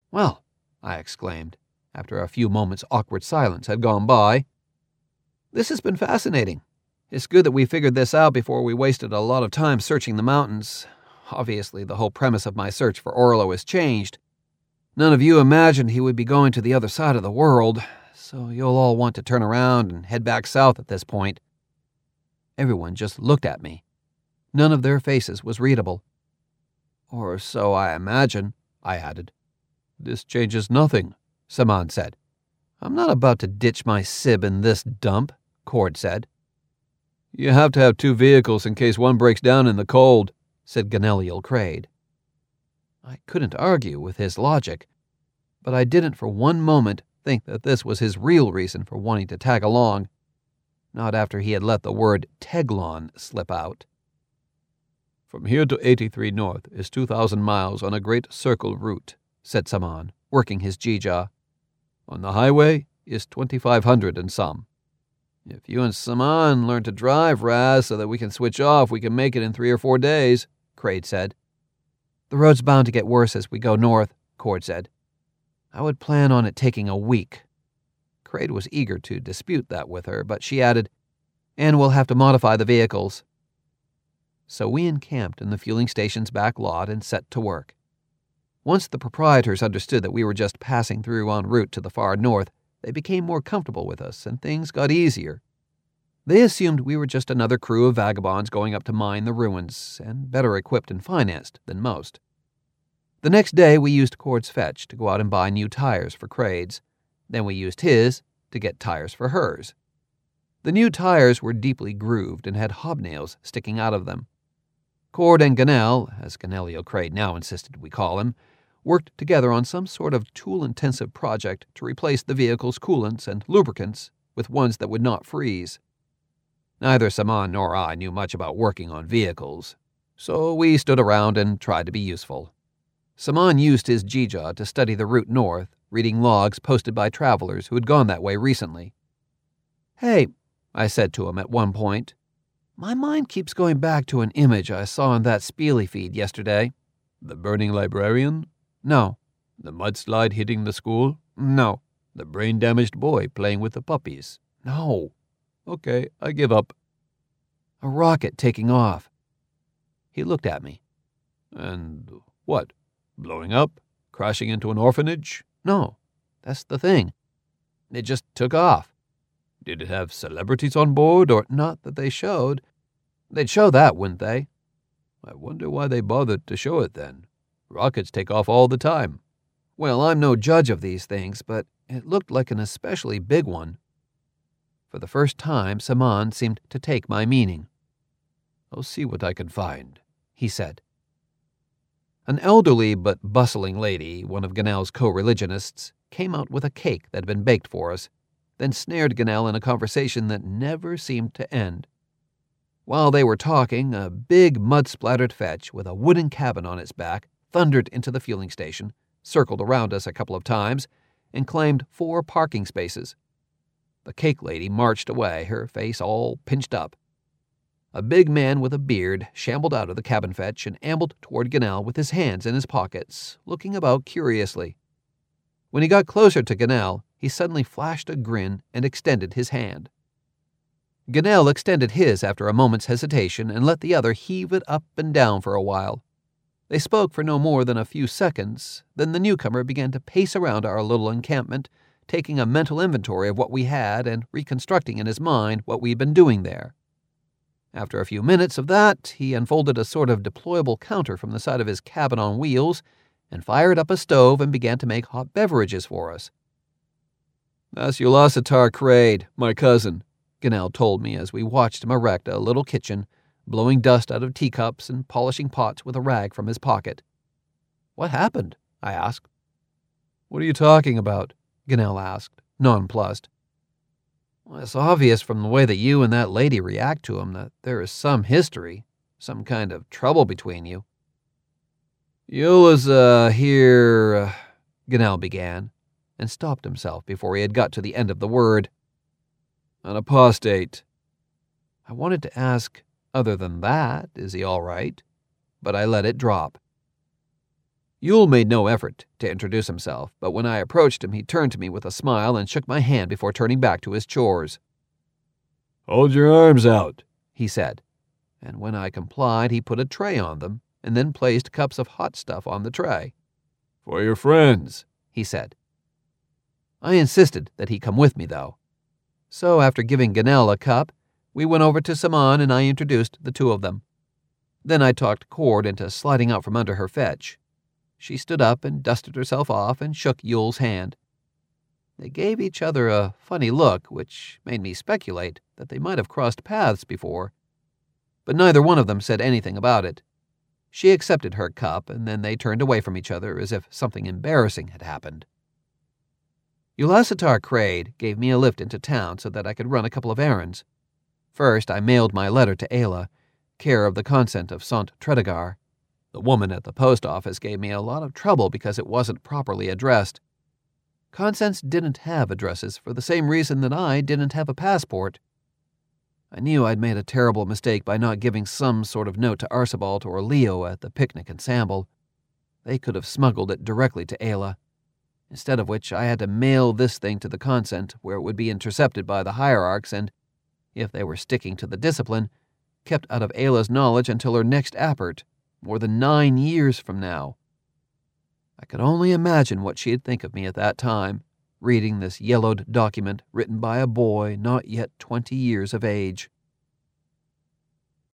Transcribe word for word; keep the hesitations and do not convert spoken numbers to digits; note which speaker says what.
Speaker 1: Well, I exclaimed, after a few moments' awkward silence had gone by, this has been fascinating. It's good that we figured this out before we wasted a lot of time searching the mountains. Obviously, the whole premise of my search for Orlo has changed. None of you imagined he would be going to the other side of the world, so you'll all want to turn around and head back south at this point. Everyone just looked at me. None of their faces was readable. Or so I imagine, I added. This changes nothing, Saman said. I'm not about to ditch my sib in this dump, Cord said. You have to have two vehicles in case one breaks down in the cold, said Ganeliel Crade. I couldn't argue with his logic, but I didn't for one moment think that this was his real reason for wanting to tag along, not after he had let the word Teglon slip out. From here to eighty-three North is two thousand miles on a great circle route, said Saman, working his Jija. On the highway is twenty-five hundred and some. If you and Saman learn to drive, Raz, so that we can switch off, we can make it in three or four days, Crade said. The road's bound to get worse as we go north, Cord said. I would plan on it taking a week. Crade was eager to dispute that with her, but she added, and we'll have to modify the vehicles. So we encamped in the fueling station's back lot and set to work. Once the proprietors understood that we were just passing through en route to the far north, they became more comfortable with us, and things got easier. They assumed we were just another crew of vagabonds going up to mine the ruins, and better equipped and financed than most. The next day we used Cord's fetch to go out and buy new tires for Crade's. Then we used his to get tires for hers. The new tires were deeply grooved and had hobnails sticking out of them. Cord and Ganel, as Ganelio Crade now insisted we call him, worked together on some sort of tool-intensive project to replace the vehicle's coolants and lubricants with ones that would not freeze. Neither Saman nor I knew much about working on vehicles, so we stood around and tried to be useful. Saman used his Jija to study the route north, reading logs posted by travelers who had gone that way recently. Hey, I said to him at one point, my mind keeps going back to an image I saw in that Spiele feed yesterday. The burning librarian? No. The mudslide hitting the school? No. The brain-damaged boy playing with the puppies? No. Okay, I give up. A rocket taking off. He looked at me. And what? Blowing up? Crashing into an orphanage? No, that's the thing. It just took off. Did it have celebrities on board, or not that they showed? They'd show that, wouldn't they? I wonder why they bothered to show it then. Rockets take off all the time. Well, I'm no judge of these things, but it looked like an especially big one. For the first time, Saman seemed to take my meaning. I'll see what I can find, he said. An elderly but bustling lady, one of Ganel's co-religionists, came out with a cake that had been baked for us, then snared Ganel in a conversation that never seemed to end. While they were talking, a big mud-splattered fetch with a wooden cabin on its back thundered into the fueling station, circled around us a couple of times, and claimed four parking spaces. The cake lady marched away, her face all pinched up. A big man with a beard shambled out of the cabin fetch and ambled toward Ganel with his hands in his pockets, looking about curiously. When he got closer to Ganel, he suddenly flashed a grin and extended his hand. Ganel extended his after a moment's hesitation and let the other heave it up and down for a while. They spoke for no more than a few seconds, then the newcomer began to pace around our little encampment, taking a mental inventory of what we had and reconstructing in his mind what we'd been doing there. After a few minutes of that, he unfolded a sort of deployable counter from the side of his cabin on wheels and fired up a stove and began to make hot beverages for us. That's Ulasitar Crade, my cousin, Ganel told me as we watched him erect a little kitchen, blowing dust out of teacups and polishing pots with a rag from his pocket. What happened? I asked. What are you talking about? Ganel asked, nonplussed. Well, it's obvious from the way that you and that lady react to him that there is some history, some kind of trouble between you. Eula's, uh, here, uh, Ganel began, and stopped himself before he had got to the end of the word. An apostate. I wanted to ask, other than that, is he all right? But I let it drop. Yule made no effort to introduce himself, but when I approached him, he turned to me with a smile and shook my hand before turning back to his chores.
Speaker 2: "Hold your arms out,"
Speaker 1: he said, and when I complied, he put a tray on them and then placed cups of hot stuff on the tray.
Speaker 2: "For your friends,"
Speaker 1: he said. I insisted that he come with me, though. So after giving Gannell a cup, we went over to Saman and I introduced the two of them. Then I talked Cord into sliding out from under her fetch. She stood up and dusted herself off and shook Yule's hand. They gave each other a funny look, which made me speculate that they might have crossed paths before. But neither one of them said anything about it. She accepted her cup, and then they turned away from each other as if something embarrassing had happened. Ulasatar Crade gave me a lift into town so that I could run a couple of errands. First, I mailed my letter to Ayla, care of the Consent of Sant Tredegar. The woman at the post office gave me a lot of trouble because it wasn't properly addressed. Consents didn't have addresses for the same reason that I didn't have a passport. I knew I'd made a terrible mistake by not giving some sort of note to Archibald or Leo at the picnic in Samble. They could have smuggled it directly to Ayla. Instead of which, I had to mail this thing to the Consent, where it would be intercepted by the hierarchs and, if they were sticking to the discipline, kept out of Ayla's knowledge until her next appert, more than nine years from now. I could only imagine what she'd think of me at that time, reading this yellowed document written by a boy not yet twenty years of age.